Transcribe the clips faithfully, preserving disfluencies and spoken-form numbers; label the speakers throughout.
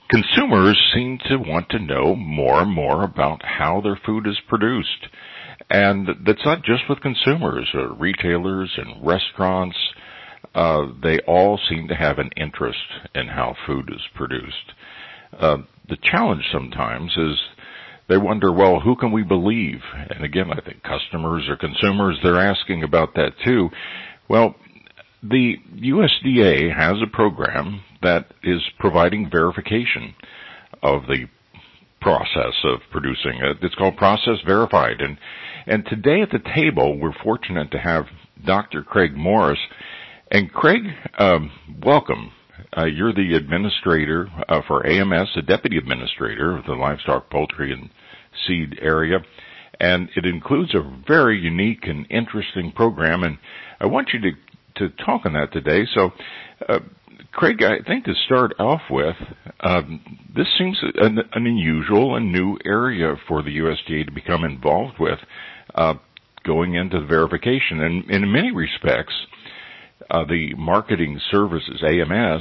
Speaker 1: consumers seem to want to know more and more about how their food is produced. And that's not just with consumers, uh, retailers and restaurants. Uh, they all seem to have an interest in how food is produced. Uh, the challenge sometimes is they wonder, well, who can we believe? And again, I think customers or consumers, they're asking about that too. Well, the U S D A has a program that is providing verification of the process of producing it. It's called Process Verified. And, and today at the table, we're fortunate to have Doctor Craig Morris. And Craig, um, welcome. Uh, you're the administrator uh, for A M S, the deputy administrator of the livestock, poultry, and seed area. And it includes a very unique and interesting program. And I want you to to talk on that today. So, uh, Craig, I think to start off with, um, this seems an, an unusual and new area for the U S D A to become involved with, uh, going into the verification. And in many respects, uh, the marketing services, A M S,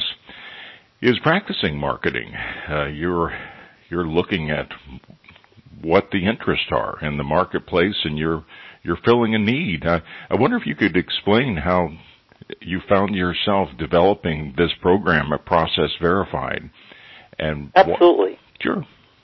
Speaker 1: is practicing marketing. Uh, you're, you're looking at what the interests are in the marketplace, and you're, you're filling a need. I, I wonder if you could explain how you found yourself developing this program, a Process Verified. And
Speaker 2: Absolutely.
Speaker 1: What, sure.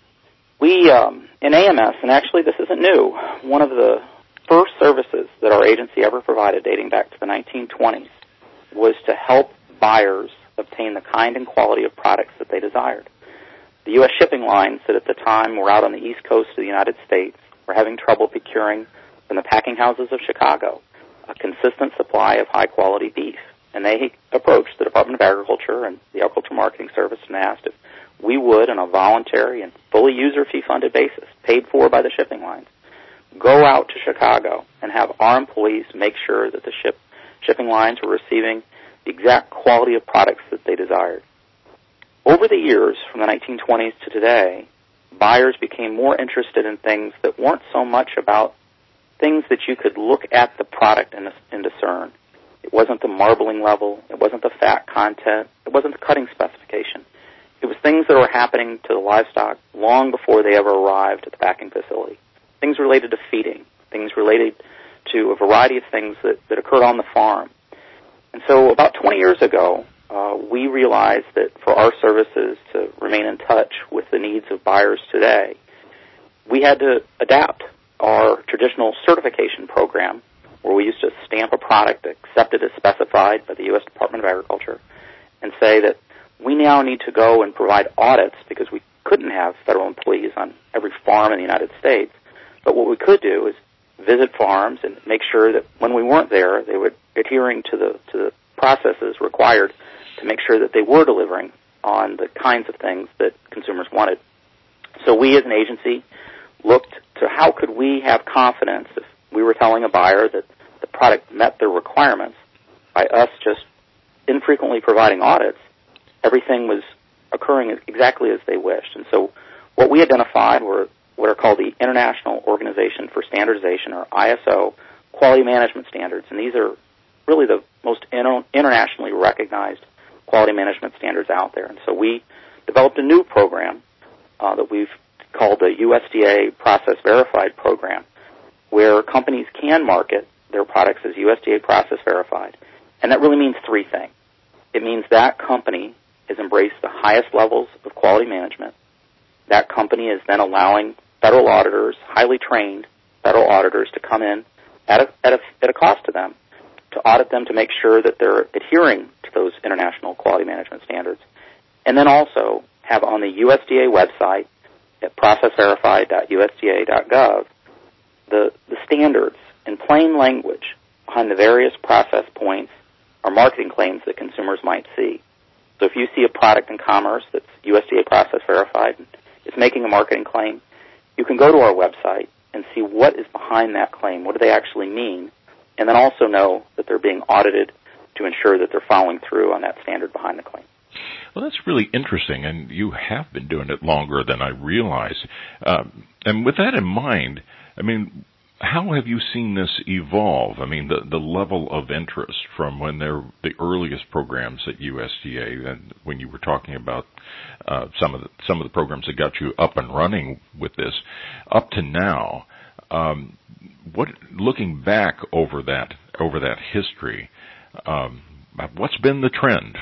Speaker 2: We, um, in A M S, and actually this isn't new, one of the first services that our agency ever provided dating back to the nineteen twenties was to help buyers obtain the kind and quality of products that they desired. The U S shipping lines that at the time were out on the east coast of the United States were having trouble procuring from the packing houses of Chicago a consistent supply of high-quality beef. And they approached the Department of Agriculture and the Agricultural Marketing Service and asked if we would, on a voluntary and fully user-fee-funded basis, paid for by the shipping lines, go out to Chicago and have our employees make sure that the ship, shipping lines were receiving the exact quality of products that they desired. Over the years, from the nineteen twenties to today, buyers became more interested in things that weren't so much about things that you could look at the product and, and discern. It wasn't the marbling level. It wasn't the fat content. It wasn't the cutting specification. It was things that were happening to the livestock long before they ever arrived at the packing facility. Things related to feeding, things related to a variety of things that, that occurred on the farm. And so about twenty years ago, uh, we realized that for our services to remain in touch with the needs of buyers today, we had to adapt our traditional certification program, where we used to stamp a product accepted as specified by the U S Department of Agriculture, and say that we now need to go and provide audits because we couldn't have federal employees on every farm in the United States. But what we could do is visit farms and make sure that when we weren't there, they were adhering to the to the processes required to make sure that they were delivering on the kinds of things that consumers wanted. So we as an agency looked to how could we have confidence if we were telling a buyer that the product met their requirements by us just infrequently providing audits, everything was occurring exactly as they wished. And so what we identified were what are called the International Organization for Standardization, or I S O, quality management standards. And these are really the most inter- internationally recognized quality management standards out there. And so we developed a new program uh, that we've called the U S D A Process Verified program, where companies can market their products as U S D A Process Verified. And that really means three things. It means that company has embraced the highest levels of quality management. That company is then allowing federal auditors, highly trained federal auditors, to come in at a, at a, at a cost to them to audit them to make sure that they're adhering to those international quality management standards. And then also have on the U S D A website at process verified dot U S D A dot gov the, the standards in plain language behind the various process points or marketing claims that consumers might see. So if you see a product in commerce that's U S D A Process Verified and it's making a marketing claim, you can go to our website and see what is behind that claim. What do they actually mean? And then also know that they're being audited to ensure that they're following through on that standard behind the claim.
Speaker 1: Well, that's really interesting, and you have been doing it longer than I realized. Um, and with that in mind, I mean, how have you seen this evolve? I mean, the, the level of interest from when they're the earliest programs at U S D A, and when you were talking about uh, some of the some of the programs that got you up and running with this, up to now. Um, what looking back over that over that history, um, what's been the trend?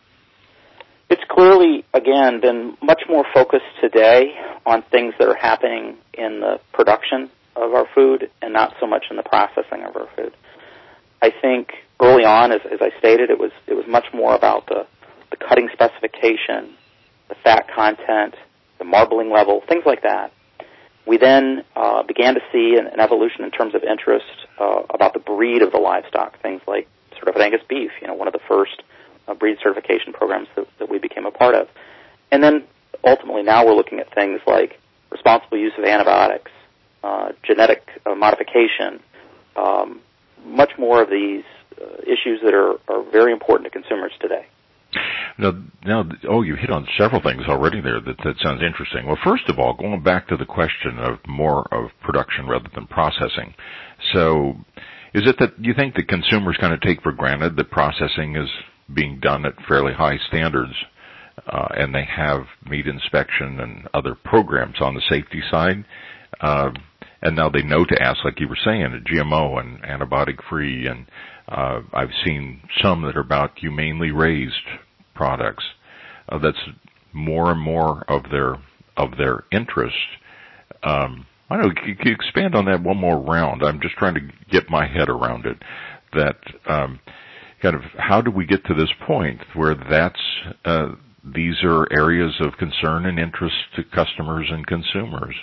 Speaker 2: It's clearly, again, been much more focused today on things that are happening in the production of our food and not so much in the processing of our food. I think early on, as, as I stated, it was it was much more about the, the cutting specification, the fat content, the marbling level, things like that. We then uh, began to see an, an evolution in terms of interest uh, about the breed of the livestock, things like certified Angus beef, you know, one of the first uh, breed certification programs that, that we became a part of. And then ultimately now we're looking at things like responsible use of antibiotics, uh, genetic uh, modification, um, much more of these uh, issues that are, are very important to consumers today.
Speaker 1: Now, now, oh, you hit on several things already there that, that sounds interesting. Well, first of all, going back to the question of more of production rather than processing. So is it that you think that consumers kind of take for granted that processing is being done at fairly high standards, uh, and they have meat inspection and other programs on the safety side, uh, and now they know to ask, like you were saying, G M O and antibiotic-free, and uh, I've seen some that are about humanely raised products. Uh, that's more and more of their of their interest. Um, I don't know. Can you expand on that one more round? I'm just trying to get my head around it. That um, kind of how do we get to this point where that's uh, these are areas of concern and interest to customers and consumers?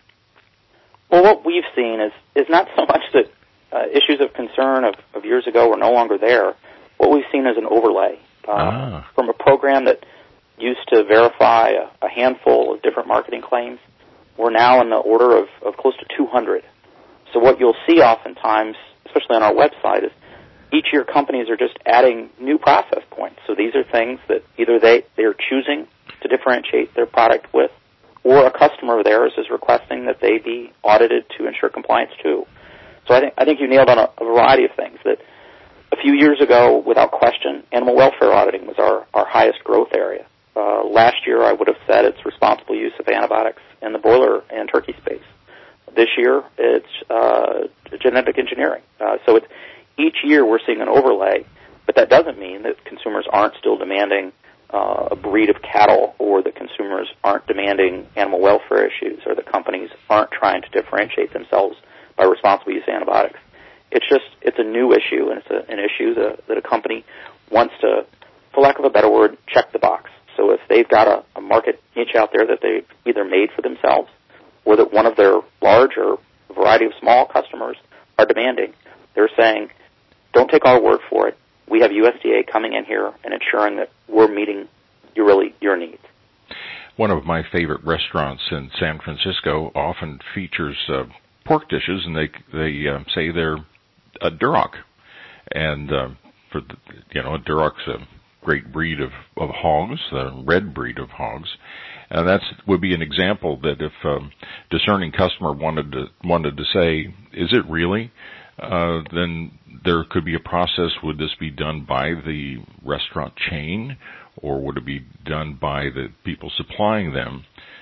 Speaker 2: Well, what we've seen is is not so much that uh, issues of concern of, of years ago are no longer there. What we've seen is an overlay uh, ah. from a program that used to verify a, a handful of different marketing claims. We're now in the order of, of close to two hundred. So what you'll see oftentimes, especially on our website, is each year companies are just adding new process points. So these are things that either they, they're choosing to differentiate their product with, or a customer of theirs is requesting that they be audited to ensure compliance too. So I think I think you nailed on a, a variety of things. That a few years ago, without question, animal welfare auditing was our, our highest growth area. Uh, last year, I would have said it's responsible use of antibiotics in the broiler and turkey space. This year, it's uh, genetic engineering. Uh, so it's, each year we're seeing an overlay, but that doesn't mean that consumers aren't still demanding uh, a breed of cattle, or that consumers aren't demanding animal welfare issues, or that companies aren't trying to differentiate themselves by responsible use of antibiotics. It's just, it's a new issue, and it's a, an issue that, that a company wants to, for lack of a better word, check the box. So if they've got a, a market niche out there that they've either made for themselves, or that one of their large or a variety of small customers are demanding, they're saying, don't take our word for it. We have U S D A coming in here and ensuring that we're meeting your, really your needs.
Speaker 1: One of my favorite restaurants in San Francisco often features uh, pork dishes, and they they uh, say they're a Duroc, and uh, for the, you know, a Duroc's a great breed of, of hogs, the red breed of hogs, and that would be an example that if a um, discerning customer wanted to wanted to say, is it really? Uh, then there could be a process. Would this be done by the restaurant chain, or would it be done by the people supplying them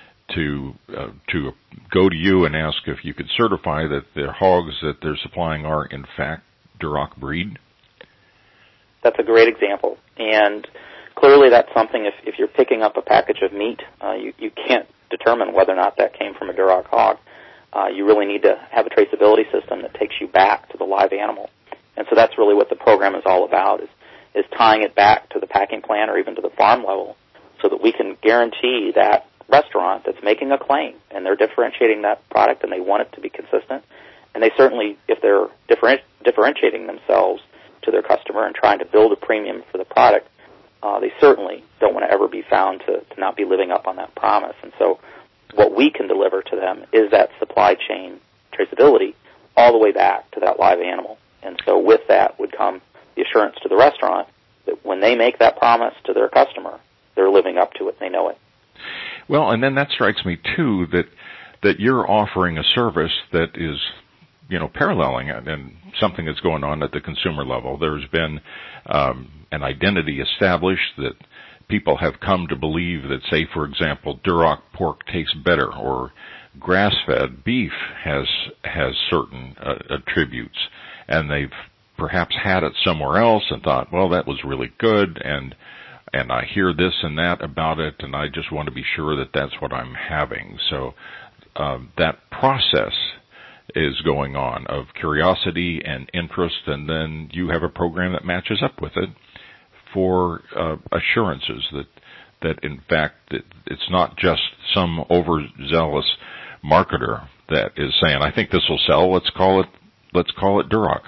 Speaker 1: to uh, to go to you and ask if you could certify that the hogs that they're supplying are in fact Duroc breed?
Speaker 2: That's a great example, and clearly that's something. If, if you're picking up a package of meat, uh, you you can't determine whether or not that came from a Duroc hog. Uh, you really need to have a traceability system that takes you back to the live animal. And so that's really what the program is all about, is, is tying it back to the packing plant or even to the farm level so that we can guarantee that restaurant that's making a claim and they're differentiating that product and they want it to be consistent. And they certainly, if they're differenti- differentiating themselves to their customer and trying to build a premium for the product, uh, they certainly don't want to ever be found to, to not be living up on that promise. And so what we can deliver to them is that supply chain traceability all the way back to that live animal. And so with that would come the assurance to the restaurant that when they make that promise to their customer, they're living up to it and they know it.
Speaker 1: Well, and then that strikes me, too, that that you're offering a service that is you know, paralleling it and something that's going on at the consumer level. There's been um, an identity established that people have come to believe that, say, for example, Duroc pork tastes better, or grass-fed beef has has certain uh, attributes, and they've perhaps had it somewhere else and thought, well, that was really good, and and I hear this and that about it, and I just want to be sure that that's what I'm having. So um, that process is going on of curiosity and interest, and then you have a program that matches up with it for uh, assurances that that in fact it, it's not just some overzealous marketer that is saying, I think this will sell, let's call it let's call it Duroc.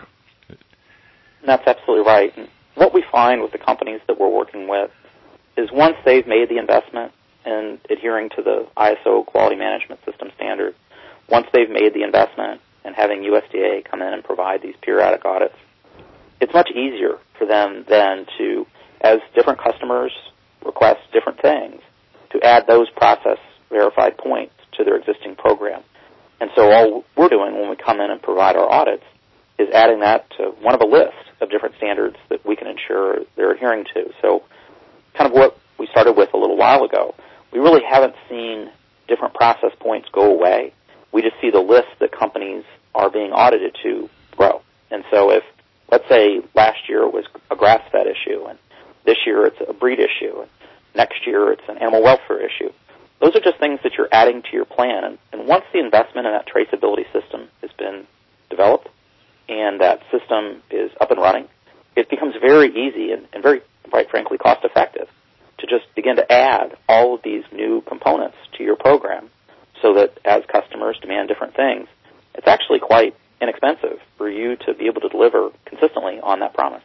Speaker 2: That's absolutely right. And what we find with the companies that we're working with is once they've made the investment in adhering to the I S O quality management system standard, once they've made the investment in having U S D A come in and provide these periodic audits, it's much easier for them then to, as different customers request different things, to add those process verified points to their existing program. And so all we're doing when we come in and provide our audits is adding that to one of a list of different standards that we can ensure they're adhering to. So kind of what we started with a little while ago, we really haven't seen different process points go away. We just see the list that companies are being audited to grow. And so if, let's say, last year it was a grass-fed issue, and this year it's a breed issue, and next year it's an animal welfare issue, those are just things that you're adding to your plan. And, and once the investment in that traceability system has been developed and that system is up and running, it becomes very easy and, and very, quite frankly, cost-effective to just begin to add all of these new components to your program so that as customers demand different things, it's actually quite inexpensive for you to be able to deliver consistently on that promise.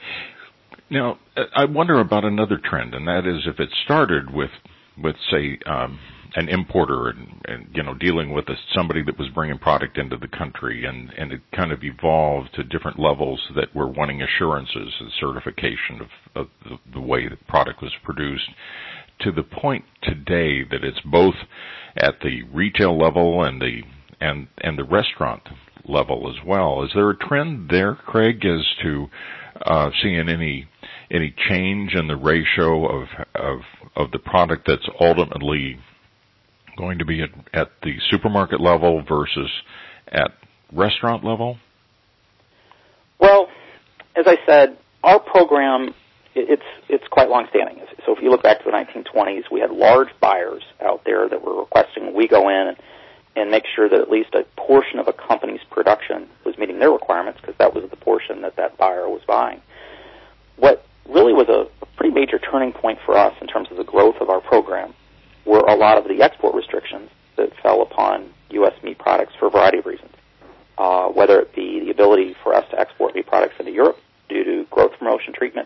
Speaker 1: Now, I wonder about another trend, and that is if it started with, with say, um, an importer and, and, you know, dealing with a, somebody that was bringing product into the country, and, and it kind of evolved to different levels that were wanting assurances and certification of, of the, the way the product was produced, to the point today that it's both at the retail level and the and and the restaurant level as well. Is there a trend there, Craig, as to uh, seeing any any change in the ratio of of of the product that's ultimately going to be at, at the supermarket level versus at restaurant level?
Speaker 2: Well, as I said, our program, it's it's quite long-standing. So if you look back to the nineteen twenties, we had large buyers out there that were requesting we go in and, and make sure that at least a portion of a company's production was meeting their requirements, because that was the portion that that buyer was buying. What really was a, a pretty major turning point for us in terms of the growth of our program were a lot of the export restrictions that fell upon U S meat products for a variety of reasons, uh, whether it be the ability for us to export meat products into Europe due to growth promotion treatment,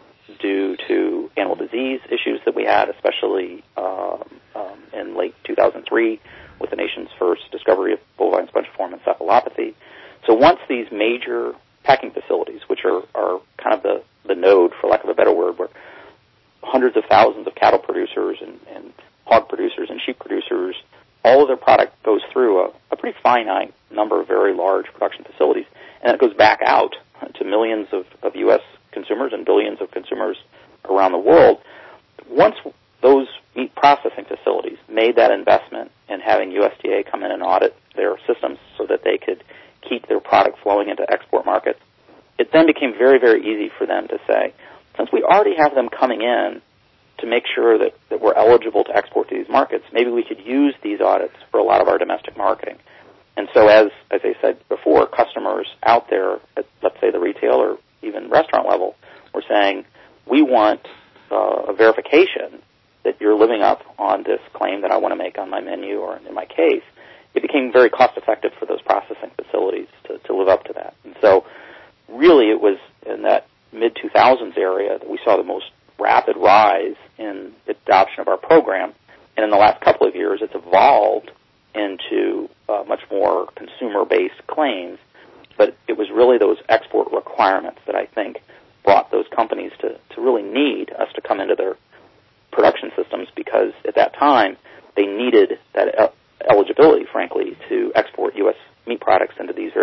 Speaker 2: due to animal disease issues that we had, especially um, um, in late two thousand three with the nation's first discovery of bovine spongiform encephalopathy. So once these major packing facilities, which are, are kind of the, the node, for lack of a better word, where hundreds of thousands of cattle producers and, and hog producers and sheep producers, all of their product goes through a, a pretty finite number of very large production facilities, and it goes back out to millions of, of U S consumers and billions of consumers around the world. Once those meat processing facilities made that investment in having U S D A come in and audit their systems so that they could keep their product flowing into export markets, it then became very, very easy for them to say, since we already have them coming in to make sure that, that we're eligible to export to these markets, maybe we could use these audits for a lot of our domestic marketing. And so as, as I said before, customers out there at, let's say, the retail or even restaurant level were saying, we want uh, a verification that you're living up on this claim that I want to make on my menu or in my case. It became very cost-effective for those processing facilities to, to live up to that. And so really it was in that mid two thousands area that we saw the most rapid rise in the adoption of our program. And in the last couple of years, it's evolved into uh, much more consumer-based claims. But it was really those export requirements that I think brought those companies to, to really need us to come into their production systems, because at that time they needed that el- eligibility, frankly, to export U S meat products into these very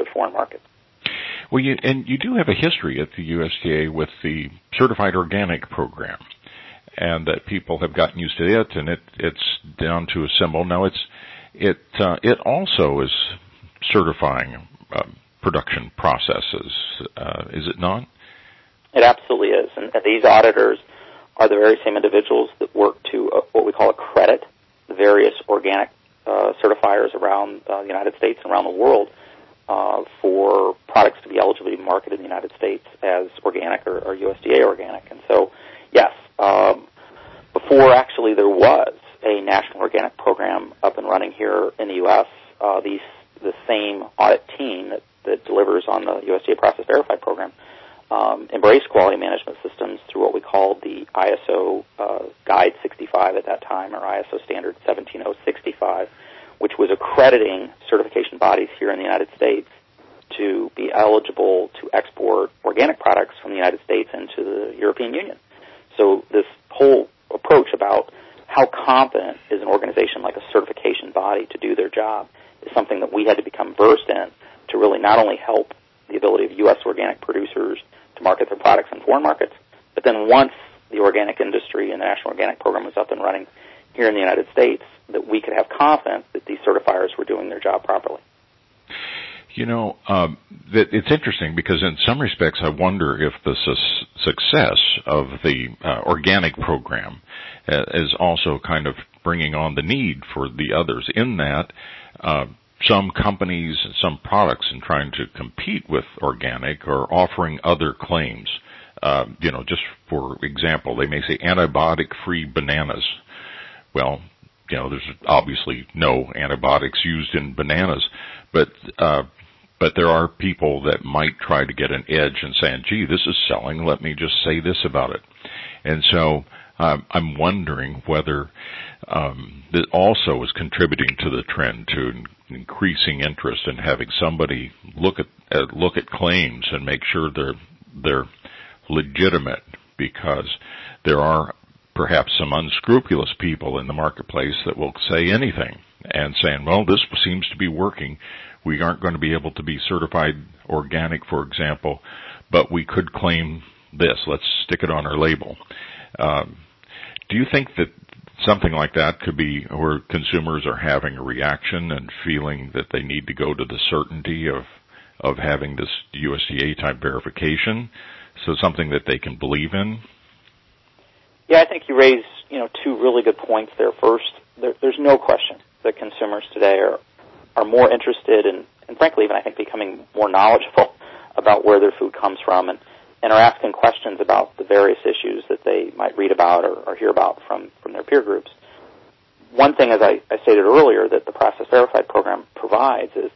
Speaker 2: foreign markets.
Speaker 1: Well, you, and you do have a history at the U S D A with the Certified Organic program, and that people have gotten used to it, and it, it's down to a symbol. Now, it's it uh, it also is certifying uh, production processes, uh, is it not?
Speaker 2: It absolutely is, and these auditors are the very same individuals that work to uh, what we call accredit the various organic uh, certifiers around uh, the United States and around the world uh, for products to be eligible to be marketed in the United States as organic or, or U S D A organic. And so, yes, um, before actually there was a national organic program up and running here in the U S, uh, these the same audit team that, that delivers on the U S D A Process Verified program Um, embraced quality management systems through what we called the I S O uh, Guide sixty-five at that time, or I S O Standard seventeen oh sixty-five, which was accrediting certification bodies here in the United States to be eligible to export organic products from the United States into the European Union. So this whole approach about how competent is an organization like a certification body to do their job is something that we had to become versed in to really not only help the ability of U S organic producers to market their products in foreign markets, but then once the organic industry and the National Organic Program was up and running here in the United States, that we could have confidence that these certifiers were doing their job properly.
Speaker 1: You know, um, that it's interesting because in some respects I wonder if the su- success of the uh, organic program uh, is also kind of bringing on the need for the others in that uh, some companies, some products in trying to compete with organic are offering other claims. Uh, you know, just for example, they may say antibiotic-free bananas. Well, you know, there's obviously no antibiotics used in bananas, but uh, but there are people that might try to get an edge and saying, gee, this is selling, let me just say this about it. And so um, I'm wondering whether um, that also is contributing to the trend to increasing interest in having somebody look at uh, look at claims and make sure they're they're legitimate, because there are perhaps some unscrupulous people in the marketplace that will say anything and saying, well, this seems to be working. We aren't going to be able to be certified organic, for example, but we could claim this. Let's stick it on our label. Um, do you think that something like that could be where consumers are having a reaction and feeling that they need to go to the certainty of of having this U S D A type verification, so something that they can believe in?
Speaker 2: Yeah, I think you raise, you know, two really good points there. First, there, there's no question that consumers today are are more interested in, and frankly, even I think becoming more knowledgeable about where their food comes from, and, and are asking questions about the various issues that they might read about or, or hear about from, from their peer groups. One thing, as I, I stated earlier, that the Process Verified program provides is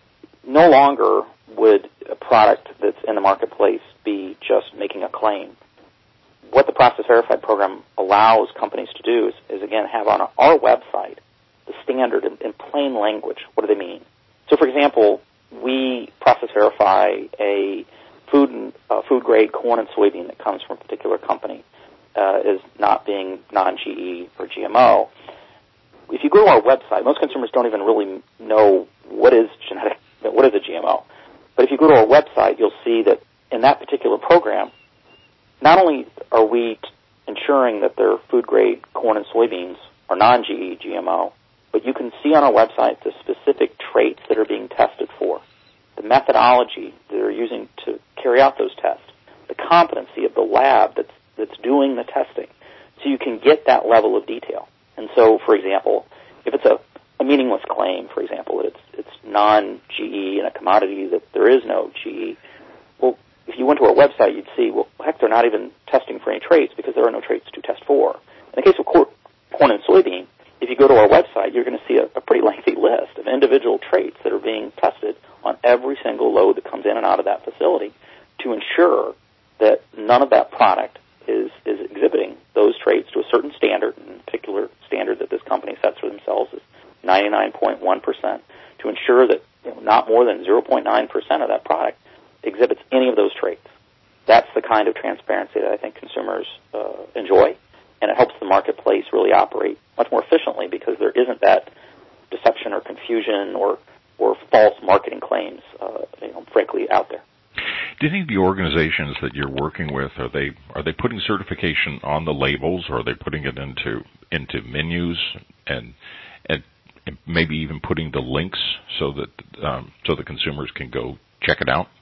Speaker 2: no longer would a product that's in the marketplace be just making a claim. What the Process Verified program allows companies to do is, is again, have on our website the standard in, in plain language. What do they mean? So, for example, we process verify a food uh, food grade corn and soybean that comes from a particular company uh, as not being non-G E or G M O. If you go to our website, most consumers don't even really know what is genetic, what is a G M O. But if you go to our website, you'll see that in that particular program, not only are we t- ensuring that their food-grade corn and soybeans are non-G E, G M O, but you can see on our website the specific traits that are being tested for, the methodology that they're using to carry out those tests, the competency of the lab that's, that's doing the testing, so you can get that level of detail. And so, for example, if it's a, a meaningless claim, for example, that it's, it's non-G E in a commodity that there is no G E, well, if you went to our website, you'd see, well, heck, they're not even testing for any traits because there are no traits to test for. In the case of cor- corn and soybean, if you go to our website, you're going to see a, a pretty lengthy list of individual traits that are being tested on every single load that comes in and out of that facility to ensure that none of that product is, is exhibiting those traits to a certain standard, and a particular standard that this company sets for themselves is ninety-nine point one percent, to ensure that, you know, not more than zero point nine percent of that product exhibits any of those traits. That's the kind of transparency that I think consumers uh, enjoy, and it helps the marketplace really operate much more efficiently because there isn't that deception or confusion or, or false marketing claims, uh, you know, frankly, out there.
Speaker 1: Do any of the organizations that you're working with, are they are they putting certification on the labels, or are they putting it into into menus and and maybe even putting the links so that um, so the consumers can go check it out?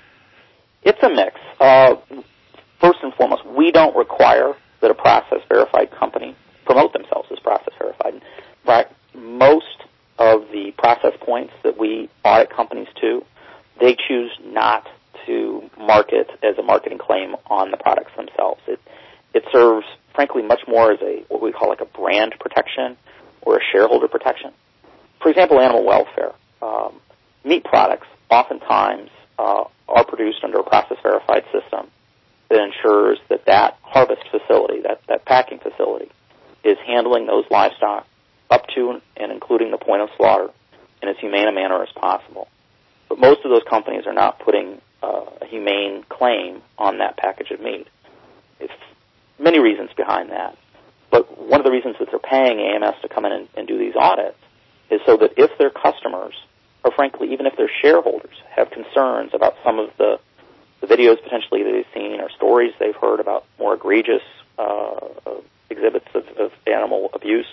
Speaker 2: It's a mix. Uh, first and foremost, we don't require that a process verified company promote themselves as process verified. Right? Most of the process points that we audit companies to, they choose not to market as a marketing claim on the products themselves. It it serves, frankly, much more as a what we call like a brand protection or a shareholder protection. For example, animal welfare. Um, meat products oftentimes uh, are produced under a process verified system that ensures that that harvest facility, that, that packing facility, is handling those livestock up to and including the point of slaughter in as humane a manner as possible. But most of those companies are not putting uh, a humane claim on that package of meat. It's many reasons behind that. But one of the reasons that they're paying A M S to come in and, and do these audits is so that if their customers, or frankly, even if their shareholders, have concerns about some of the, the videos potentially that they've seen or stories they've heard about more egregious uh, exhibits of, of animal abuse,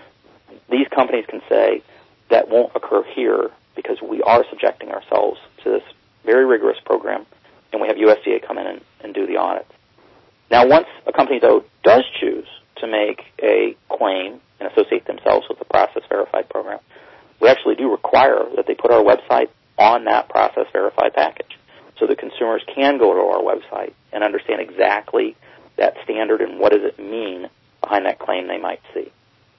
Speaker 2: these companies can say that won't occur here because we are subjecting ourselves to this very rigorous program, and we have U S D A come in and, and do the audits. Now, once a company, though, does choose to make a claim and associate themselves with the process verified program, we actually do require that they put our website on that process verified package so that consumers can go to our website and understand exactly that standard and what does it mean behind that claim they might see.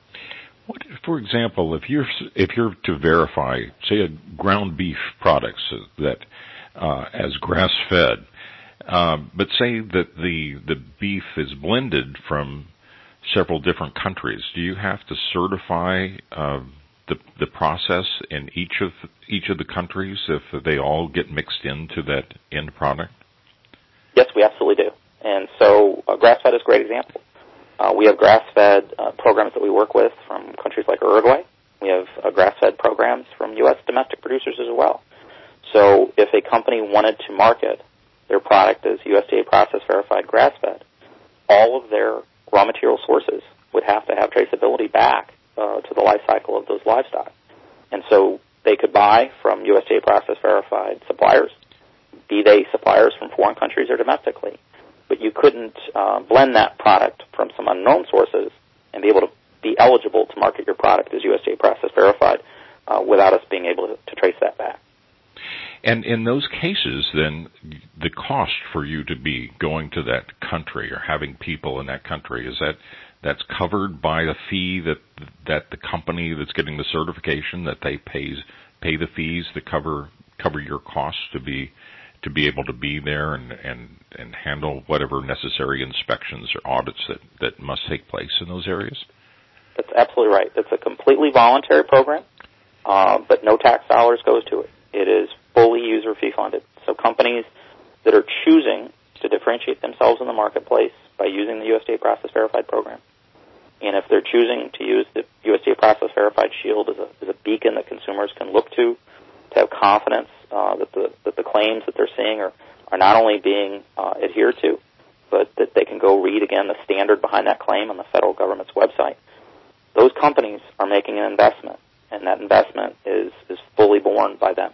Speaker 1: What, for example, if you're if you're to verify, say, a ground beef products that uh, as grass fed, uh, but say that the the beef is blended from several different countries, do you have to certify uh, the the process in each of each of the countries if they all get mixed into that end product?
Speaker 2: Yes, we absolutely do. And so uh, grass fed is a great example. Uh, we have grass-fed uh, programs that we work with from countries like Uruguay. We have uh, grass-fed programs from U S domestic producers as well. So if a company wanted to market their product as U S D A process-verified grass-fed, all of their raw material sources would have to have traceability back uh, to the life cycle of those livestock. And so they could buy from U S D A process-verified suppliers, be they suppliers from foreign countries or domestically. But you couldn't uh, blend that product from some unknown sources and be able to be eligible to market your product as U S D A process verified uh, without us being able to, to trace that back.
Speaker 1: And in those cases, then, the cost for you to be going to that country or having people in that country, is that that's covered by a fee that that the company that's getting the certification, that they pays pay the fees to cover cover your costs to be to be able to be there and, and, and handle whatever necessary inspections or audits that, that must take place in those areas?
Speaker 2: That's absolutely right. It's a completely voluntary program, uh, but no tax dollars goes to it. It is fully user fee funded. So companies that are choosing to differentiate themselves in the marketplace by using the U S D A process verified program, and if they're choosing to use the U S D A process verified shield as a, as a beacon that consumers can look to to have confidence uh, that the that the claims that they're seeing are, are not only being uh, adhered to, but that they can go read again the standard behind that claim on the federal government's website. Those companies are making an investment, and that investment is, is fully borne by them.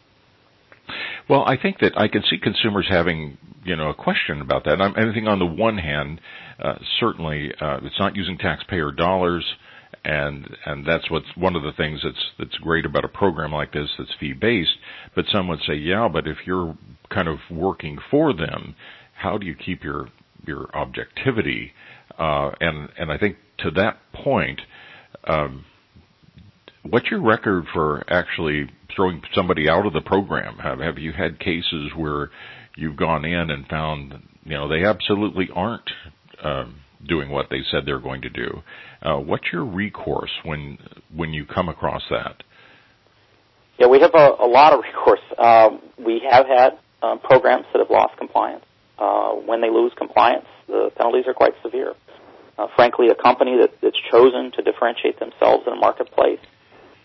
Speaker 1: Well, I think that I can see consumers having, you know, a question about that. I'm, I think on the one hand, uh, certainly uh, it's not using taxpayer dollars. And and that's what's one of the things that's that's great about a program like this that's fee-based. But some would say, yeah, but if you're kind of working for them, how do you keep your your objectivity? Uh, and and I think to that point, um, what's your record for actually throwing somebody out of the program? Have have you had cases where you've gone in and found, you know, they absolutely aren't um, doing what they said they're going to do? Uh, what's your recourse when when you come across that?
Speaker 2: Yeah, we have a, a lot of recourse. Um, we have had um, programs that have lost compliance. Uh, when they lose compliance, the penalties are quite severe. Uh, frankly, a company that, that's chosen to differentiate themselves in a marketplace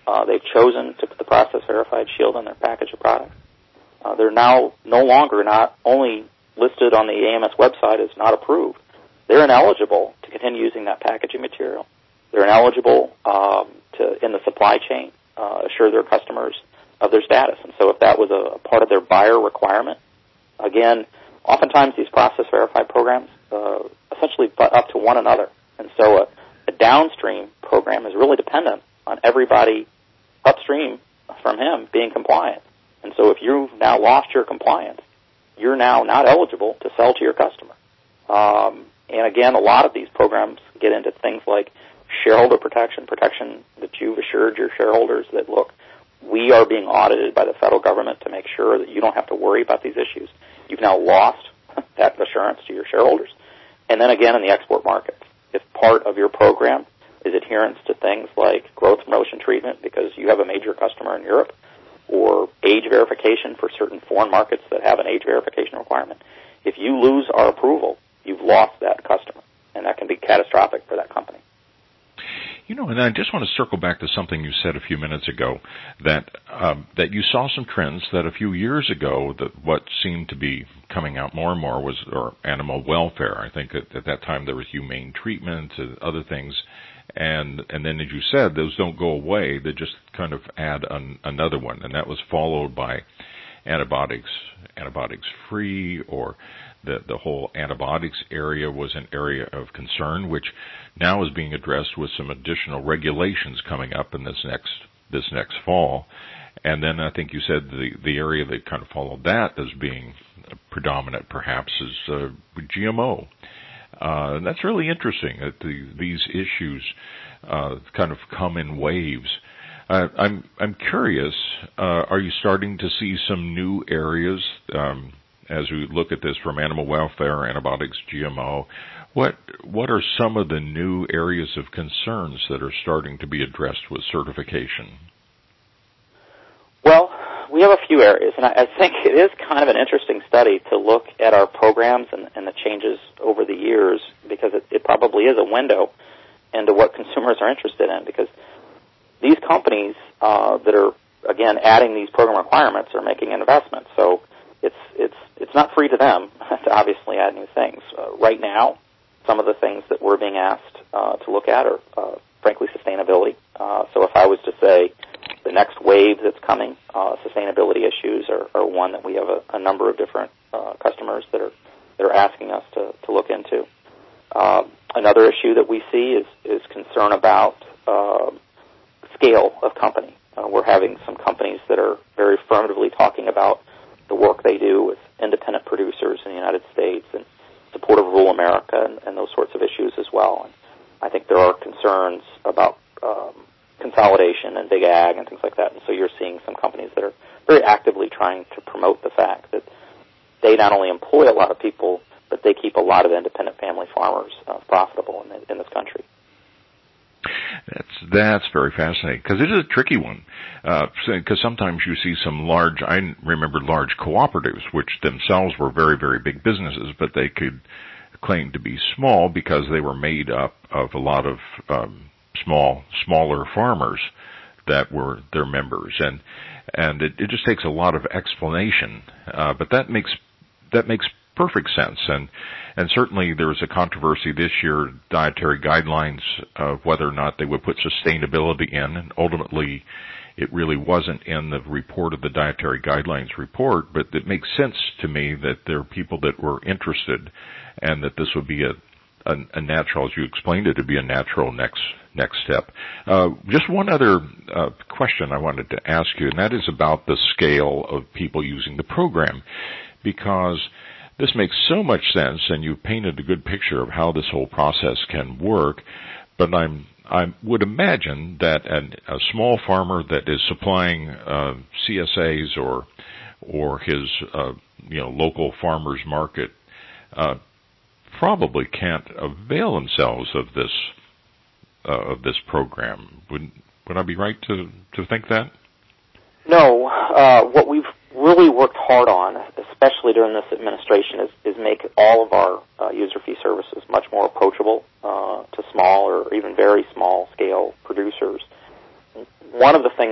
Speaker 2: Uh, they've chosen to put the process verified shield on their package of products. Uh, they're now no longer not only listed on the A M S website as not approved, they're ineligible to continue using that packaging material. They're ineligible um, to, in the supply chain, uh, assure their customers of their status. And so if that was a, a part of their buyer requirement, again, oftentimes these process verified programs uh, essentially butt up to one another. And so a, a downstream program is really dependent on everybody upstream from him being compliant. And so if you've now lost your compliance, you're now not eligible to sell to your customer. Um, and again, a lot of these programs get into things like shareholder protection, protection that you've assured your shareholders that, look, we are being audited by the federal government to make sure that you don't have to worry about these issues. You've now lost that assurance to your shareholders. And then again, in the export markets, if part of your program is adherence to things like growth promotion treatment because you have a major customer in Europe, or age verification for certain foreign markets that have an age verification requirement, if you lose our approval, you've lost that customer, and that can be catastrophic for that company.
Speaker 1: You know, and I just want to circle back to something you said a few minutes ago, that um, that you saw some trends that a few years ago, that what seemed to be coming out more and more was or animal welfare. I think at, at that time there was humane treatment and other things, and and then as you said, those don't go away. They just kind of add an, another one, and that was followed by antibiotics, antibiotics free, or the the whole antibiotics area was an area of concern, which now is being addressed with some additional regulations coming up in this next this next fall. And then I think you said the the area that kind of followed that as being predominant, perhaps, is uh, G M O. Uh, and that's really interesting that the, these issues uh, kind of come in waves. Uh, I'm I'm curious. Uh, are you starting to see some new areas um, as we look at this from animal welfare, antibiotics, G M O? What what are some of the new areas of concerns that are starting to be addressed with certification?
Speaker 2: Well, we have a few areas, and I, I think it is kind of an interesting study to look at our programs and, and the changes over the years, because it, it probably is a window into what consumers are interested in, because these companies uh, that are, again, adding these program requirements are making an investment. So it's it's it's not free to them to obviously add new things. Uh, right now, some of the things that we're being asked uh, to look at are, uh, frankly, sustainability. Uh, so if I was to say the next wave that's coming, uh, sustainability issues are, are one that we have a, a number of different uh, customers that are that are asking us to, to look into. Uh, another issue that we see is, is concern about uh, scale of company. Uh, we're having some companies that are very affirmatively talking about the work they do with independent producers in the United States and support of rural America and, and those sorts of issues as well. And I think there are concerns about um, consolidation and big ag and things like that. And so you're seeing some companies that are very actively trying to promote the fact that they not only employ a lot of people, but they keep a lot of independent family farmers uh, profitable in, the, in this country.
Speaker 1: That's that's very fascinating, because it is a tricky one. Because uh, sometimes you see some large, I remember large cooperatives, which themselves were very, very big businesses, but they could claim to be small because they were made up of a lot of um, small, smaller farmers that were their members, and and it, it just takes a lot of explanation. Uh, but that makes that makes perfect sense, and and certainly there was a controversy this year, dietary guidelines, of whether or not they would put sustainability in, and ultimately it really wasn't in the report of the dietary guidelines report, but it makes sense to me that there are people that were interested, and that this would be a a, a natural, as you explained it, to be a natural next next step. Uh, just one other uh, question I wanted to ask you, and that is about the scale of people using the program, because this makes so much sense, and you've painted a good picture of how this whole process can work. But I'm, I would imagine that an, a small farmer that is supplying uh, C S As or or his uh, you know local farmers market uh, probably can't avail themselves of this uh, of this program. Would would I be right to to think that? No.
Speaker 2: Uh, what we've really worked hard on, especially during this administration, is, is make all of our uh, user fee services much more approachable uh, to small or even very small scale producers. One of the things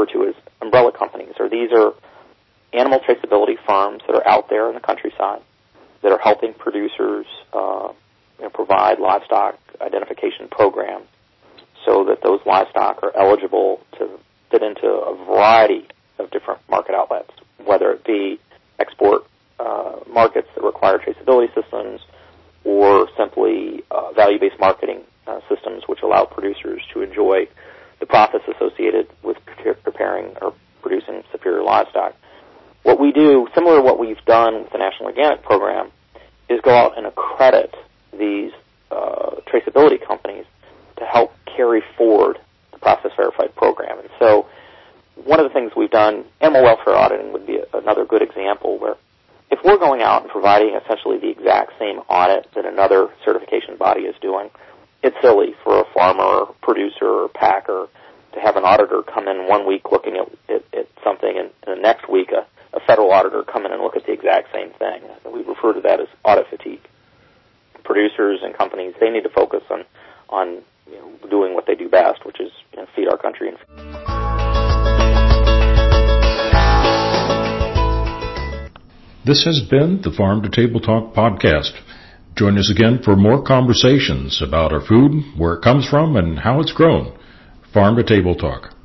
Speaker 2: refer to as umbrella companies, or these are animal traceability firms that are out there in the countryside that are helping producers uh, you know, provide livestock identification programs so that those livestock are eligible to fit into a variety of different market outlets, whether it be export uh, markets that require traceability systems or simply uh, value-based marketing uh, systems which allow producers to enjoy the profits associated with preparing or producing superior livestock. What we do, similar to what we've done with the National Organic Program, is go out and accredit these uh, traceability companies to help carry forward the Process Verified program. And so one of the things we've done, animal welfare auditing would be another good example, where if we're going out and providing essentially the exact same audit that another certification body is doing, it's silly for a farmer or producer or packer to have an auditor come in one week looking at, at, at something and, and the next week a, a federal auditor come in and look at the exact same thing. We refer to that as audit fatigue. Producers and companies, they need to focus on, on you know, doing what they do best, which is you know, feed our country. And
Speaker 3: This has been the Farm to Table Talk podcast. Join us again for more conversations about our food, where it comes from, and how it's grown. Farm to Table Talk.